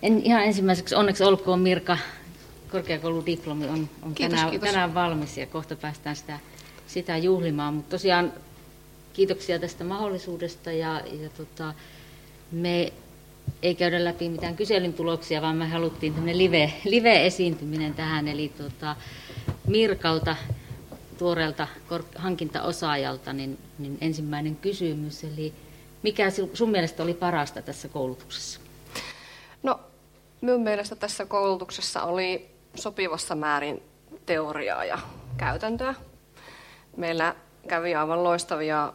Ihan ensimmäiseksi onneksi olkoon Mirka, korkeakouludiplomi on kiitos. tänään valmis ja kohta päästään sitä juhlimaan, mutta tosiaan kiitoksia tästä mahdollisuudesta ja me ei käydä läpi mitään kyselyn tuloksia, vaan me haluttiin tämmöinen live-esiintyminen tähän, eli Mirkalta, tuoreelta hankintaosaajalta, niin ensimmäinen kysymys, eli mikä sun mielestä oli parasta tässä koulutuksessa? No, minun mielestä tässä koulutuksessa oli sopivassa määrin teoriaa ja käytäntöä. Meillä kävi aivan loistavia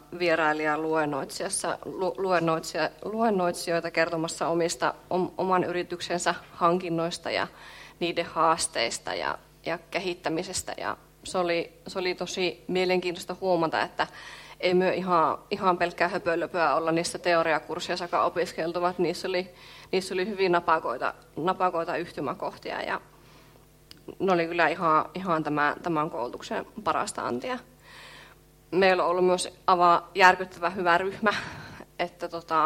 vierailijaluennoitsijoita kertomassa oman yrityksensä hankinnoista ja niiden haasteista ja kehittämisestä. Ja se oli tosi mielenkiintoista huomata, että ei me ihan pelkkää höpölöpöä olla niissä teoriakursseissa opiskeltu, vaan niissä oli hyvin napakoita yhtymäkohtia ja ne oli kyllä ihan tämän koulutuksen parasta antia. Meillä on ollut myös aivan järkyttävän hyvä ryhmä, että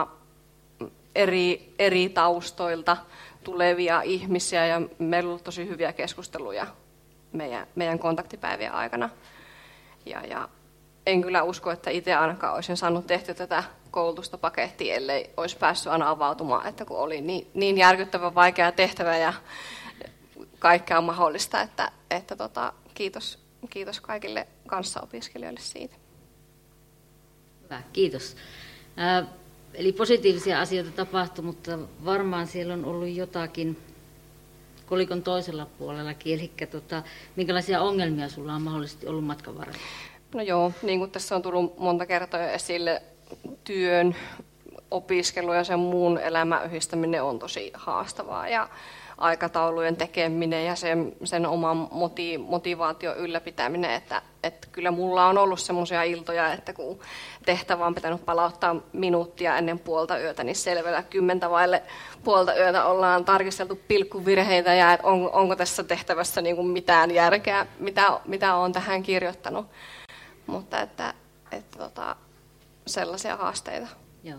eri taustoilta tulevia ihmisiä ja meillä on ollut tosi hyviä keskusteluja meidän kontaktipäivien aikana. Ja en kyllä usko, että itse ainakaan olisin saanut tehtyä tätä koulutusta pakettia, ellei olisi päässyt aina avautumaan, että kun oli niin järkyttävän vaikea tehtävä ja kaikkea mahdollista, että kiitos kaikille kanssaopiskelijoille siitä. Hyvä, kiitos. Eli positiivisia asioita tapahtui, mutta varmaan siellä on ollut jotakin kolikon toisella puolellakin, eli minkälaisia ongelmia sulla on mahdollisesti ollut matkan varrella? No joo, niin kuin tässä on tullut monta kertaa jo esille, työn, opiskelu ja sen muun elämän yhdistäminen on tosi haastavaa ja aikataulujen tekeminen ja sen oman motivaation ylläpitäminen, että kyllä mulla on ollut semmoisia iltoja, että kun tehtävä on pitänyt palauttaa minuuttia ennen puolta yötä, niin selvällä 10:15 ollaan tarkisteltu pilkkuvirheitä ja että onko tässä tehtävässä niin kuin mitään järkeä, mitä olen tähän kirjoittanut, mutta että sellaisia haasteita. Joo.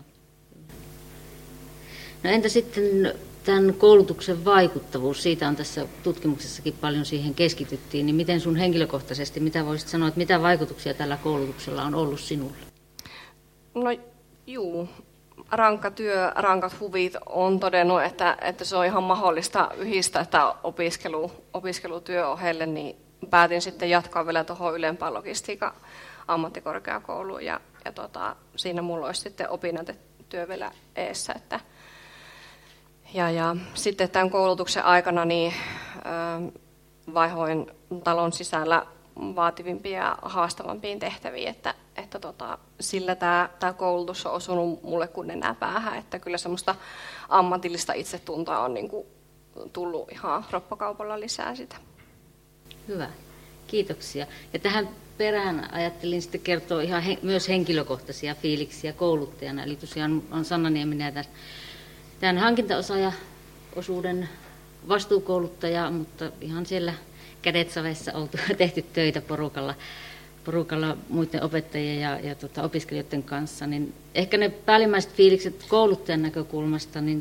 No entä sitten tämän koulutuksen vaikuttavuus, siitä on tässä tutkimuksessakin paljon siihen keskityttiin, niin miten sun henkilökohtaisesti, mitä voisit sanoa, että mitä vaikutuksia tällä koulutuksella on ollut sinulle? No rankka työ, rankat huvit on todennut, että se on ihan mahdollista yhdistää tämä opiskelutyö ohelle, niin päätin sitten jatkaa vielä tuohon ylempään logistiikan ammattikorkeakouluun ja siinä mulla olisi sitten opinnäytetyö vielä eessä, ja sitten tämän koulutuksen aikana niin vaihoin talon sisällä vaativimpiin ja haastavampiin tehtäviin, että sillä tämä koulutus on osunut mulle kuin nenää päähän, että kyllä semmoista ammatillista itsetuntoa on niin kuin tullut ihan roppakaupalla lisää sitä. Hyvä, kiitoksia. Ja tähän perään ajattelin sitten kertoa ihan myös henkilökohtaisia fiiliksiä kouluttajana, eli tosiaan on Sanna Nieminen tämän hankintaosaaja-osuuden vastuukouluttaja, mutta ihan siellä kädet savessa oltu tehty töitä porukalla muiden opettajien ja opiskelijoiden kanssa. Niin ehkä ne päällimmäiset fiilikset kouluttajan näkökulmasta, niin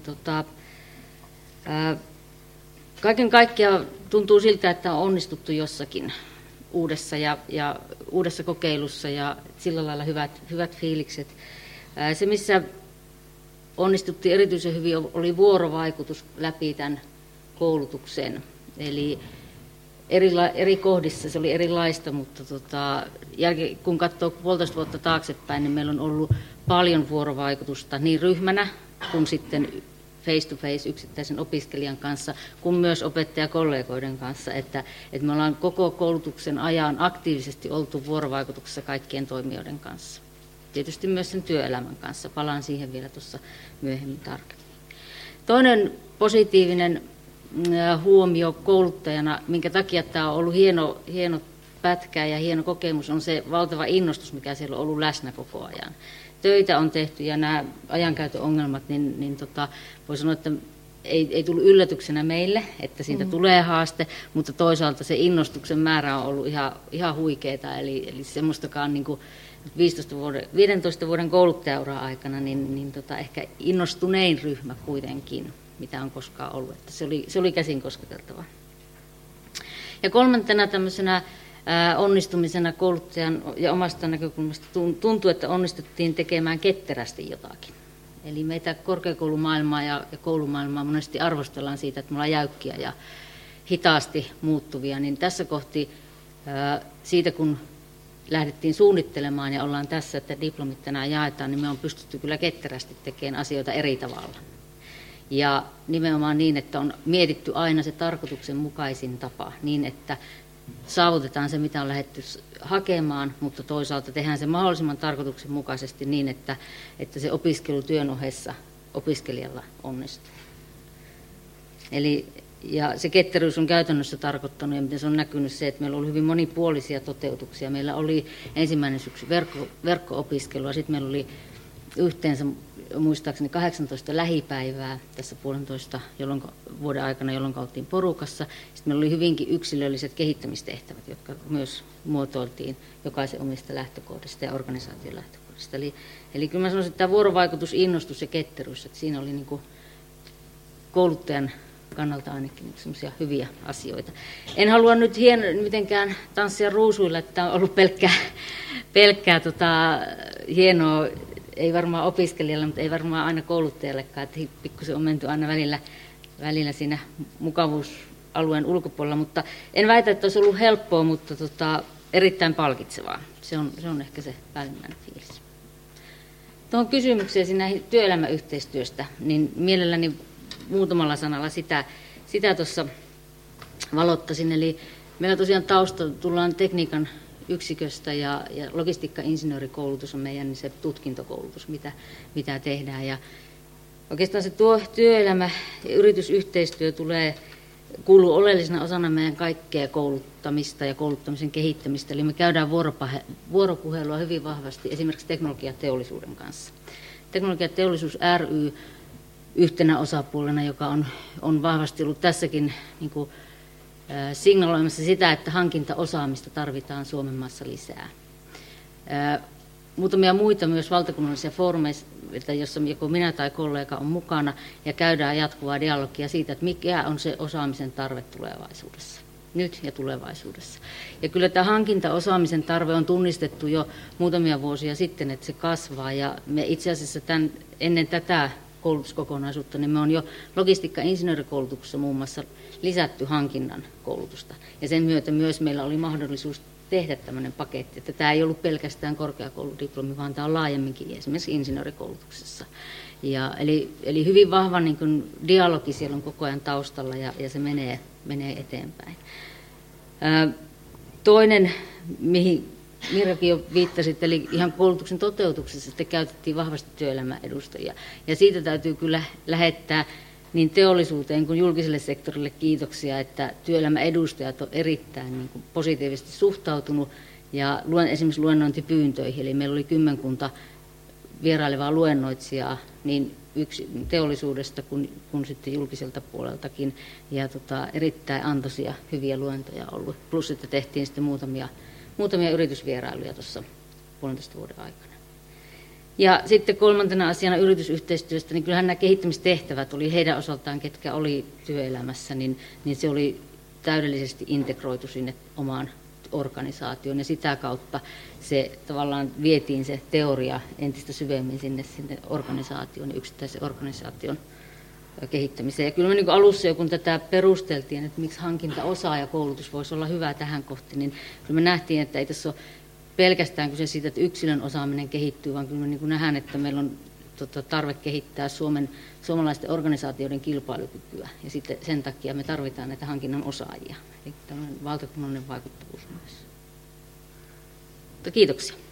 kaiken kaikkiaan tuntuu siltä, että on onnistuttu jossakin uudessa ja uudessa kokeilussa ja sillä lailla hyvät fiilikset. Se, missä onnistuttiin erityisen hyvin, oli vuorovaikutus läpi tämän koulutuksen. Eli eri kohdissa se oli erilaista, mutta kun katsoo 1,5 vuotta taaksepäin, niin meillä on ollut paljon vuorovaikutusta niin ryhmänä kuin sitten face to face yksittäisen opiskelijan kanssa, kuin myös opettajakollegoiden kanssa, että me ollaan koko koulutuksen ajan aktiivisesti oltu vuorovaikutuksessa kaikkien toimijoiden kanssa. Tietysti myös sen työelämän kanssa. Palaan siihen vielä tuossa myöhemmin tarkemmin. Toinen positiivinen huomio kouluttajana, minkä takia tämä on ollut hieno pätkä ja hieno kokemus, on se valtava innostus, mikä siellä on ollut läsnä koko ajan. Töitä on tehty ja nämä ajankäytön ongelmat, niin voi sanoa, että ei tullut yllätyksenä meille, että siitä tulee haaste, mutta toisaalta se innostuksen määrä on ollut ihan huikeeta, eli semmoistakaan niin kuin 15 vuoden kouluttajauraa aikana, niin ehkä innostunein ryhmä kuitenkin. mitä on koskaan ollut. Että se oli käsin kosketeltava. Ja kolmantena tämmöisenä onnistumisena kouluttajan ja omasta näkökulmasta tuntuu, että onnistuttiin tekemään ketterästi jotakin. Eli meitä korkeakoulumaailmaa ja koulumaailmaa monesti arvostellaan siitä, että me ollaan jäykkiä ja hitaasti muuttuvia, niin tässä kohti siitä, kun lähdettiin suunnittelemaan ja ollaan tässä, että diplomit tänään jaetaan, niin me on pystytty kyllä ketterästi tekemään asioita eri tavalla. Ja nimenomaan niin, että on mietitty aina se tarkoituksenmukaisin tapa, niin että saavutetaan se, mitä on lähdetty hakemaan, mutta toisaalta tehdään se mahdollisimman tarkoituksenmukaisesti niin, että se opiskelu työn ohessa opiskelijalla onnistuu. Ja se ketteryys on käytännössä tarkoittanut, ja miten se on näkynyt se, että meillä oli hyvin monipuolisia toteutuksia. Meillä oli ensimmäinen syksy verkko-opiskelua, sitten meillä oli yhteensä muistaakseni 18 lähipäivää tässä 1,5 vuoden aikana, jolloin oltiin porukassa. Sitten meillä oli hyvinkin yksilölliset kehittämistehtävät, jotka myös muotoiltiin jokaisen omista lähtökohdista ja organisaation lähtökohdista. Eli kyllä mä sanoisin, että tämä vuorovaikutus, innostus ja ketteryys, että siinä oli niin kuin kouluttajan kannalta ainakin semmoisia hyviä asioita. En halua nyt mitenkään tanssia ruusuilla, että tämä on ollut pelkkää hienoa, ei varmaan opiskelijalle, mutta ei varmaan aina kouluttajallekaan, että pikkusen on menty aina välillä siinä mukavuusalueen ulkopuolella, mutta en väitä, että olisi ollut helppoa, mutta erittäin palkitsevaa. Se on ehkä se päällimmäinen fiilis. Tuohon kysymykseen siinä työelämäyhteistyöstä, niin mielelläni muutamalla sanalla sitä tuossa valottaisin. Eli meillä tosiaan tausta tullaan tekniikan yksiköstä ja logistiikka-insinöörikoulutus on meidän se tutkintokoulutus, mitä tehdään. Ja oikeastaan se työelämä ja yritysyhteistyö kuuluu oleellisena osana meidän kaikkea kouluttamista ja kouluttamisen kehittämistä. Eli me käydään vuoropuhelua hyvin vahvasti esimerkiksi teknologiateollisuuden kanssa. Teknologiateollisuus ry yhtenä osapuolena, joka on vahvasti ollut tässäkin niin kuin signaloimassa sitä, että hankintaosaamista tarvitaan Suomen maassa lisää. Muutamia muita myös valtakunnallisia foorumeita, jossa joko minä tai kollega on mukana, ja käydään jatkuvaa dialogia siitä, että mikä on se osaamisen tarve tulevaisuudessa, nyt ja tulevaisuudessa. Ja kyllä tämä hankintaosaamisen tarve on tunnistettu jo muutamia vuosia sitten, että se kasvaa, ja me itse asiassa ennen tätä koulutuskokonaisuutta, niin me on jo logistiikka-insinöörikoulutuksessa muun muassa lisätty hankinnan koulutusta. Ja sen myötä myös meillä oli mahdollisuus tehdä tämmöinen paketti, että tämä ei ollut pelkästään korkeakouludiplomi, vaan tämä on laajemminkin esimerkiksi insinöörikoulutuksessa. Eli hyvin vahva niin kuin dialogi siellä on koko ajan taustalla ja se menee eteenpäin. Toinen, mihin Mirjakin jo viittasit, eli ihan koulutuksen toteutuksessa sitten käytettiin vahvasti työelämäedustajia. Ja siitä täytyy kyllä lähettää niin teollisuuteen kuin julkiselle sektorille kiitoksia, että työelämäedustajat on erittäin niin kuin positiivisesti suhtautunut ja esimerkiksi luennointipyyntöihin. Eli meillä oli 10 vierailevaa luennoitsijaa niin teollisuudesta kuin sitten julkiselta puoleltakin. Ja erittäin antoisia hyviä luentoja ollut. Plus, että tehtiin sitten muutamia yritysvierailuja tuossa 1,5 vuoden aikana. Ja sitten kolmantena asiana yritysyhteistyöstä, niin kyllähän nämä kehittämistehtävät oli heidän osaltaan, ketkä oli työelämässä, niin se oli täydellisesti integroitu sinne omaan organisaatioon. Ja sitä kautta se tavallaan vietiin se teoria entistä syvemmin sinne organisaation, yksittäisen organisaation kehittämiseen. Ja kyllä me niin alussa jo, kun tätä perusteltiin, että miksi hankintaosaajakoulutus voisi olla hyvä tähän kohti, niin kyllä me nähtiin, että ei tässä ole pelkästään kyse siitä, että yksilön osaaminen kehittyy, vaan kyllä me niin nähdään, että meillä on tarve kehittää suomalaisten organisaatioiden kilpailukykyä. Ja sitten sen takia me tarvitaan näitä hankinnan osaajia. Eli tämmöinen valtakunnallinen vaikuttavuus myös. Mutta kiitoksia.